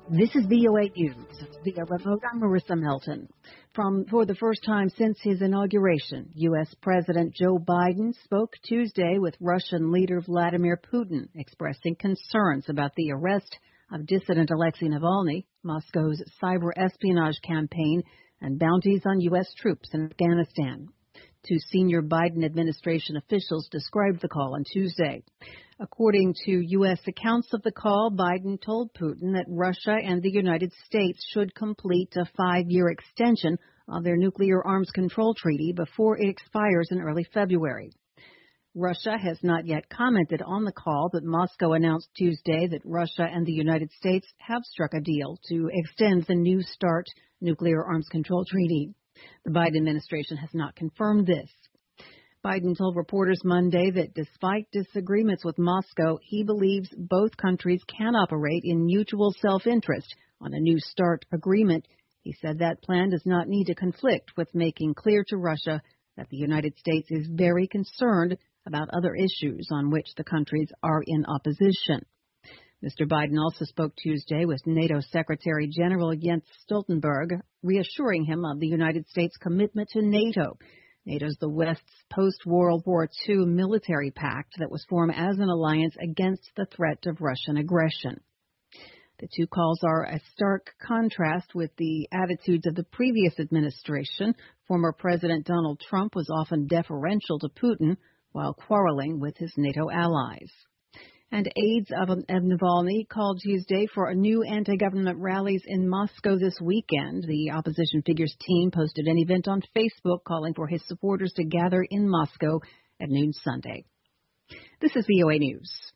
This is VOA News. Via remote, I'm Marissa Melton. For the first time since his inauguration, U.S. President Joe Biden spoke Tuesday with Russian leader Vladimir Putin, expressing concerns about the arrest of dissident Alexei Navalny, Moscow's cyber espionage campaign, and bounties on U.S. troops in Afghanistan. Two senior Biden administration officials described the call on Tuesday. According to U.S. accounts of the call, Biden told Putin that Russia and the United States should complete a 5-year extension of their nuclear arms control treaty before it expires in early February. Russia has not yet commented on the call, but Moscow announced Tuesday that Russia and the United States have struck a deal to extend the New START nuclear arms control treaty. The Biden administration has not confirmed this. Biden told reporters Monday that despite disagreements with Moscow, he believes both countries can operate in mutual self-interest on a New START agreement. He said that plan does not need to conflict with making clear to Russia that the United States is very concerned about other issues on which the countries are in opposition. Mr. Biden also spoke Tuesday with NATO Secretary General Jens Stoltenberg, reassuring him of the United States' commitment to NATO. NATO is the West's post-World War II military pact that was formed as an alliance against the threat of Russian aggression. The two calls are a stark contrast with the attitudes of the previous administration. Former President Donald Trump was often deferential to Putin while quarreling with his NATO allies. And aides of Navalny called Tuesday for new anti-government rallies in Moscow this weekend. The opposition figure's team posted an event on Facebook calling for his supporters to gather in Moscow at noon Sunday. This is VOA News.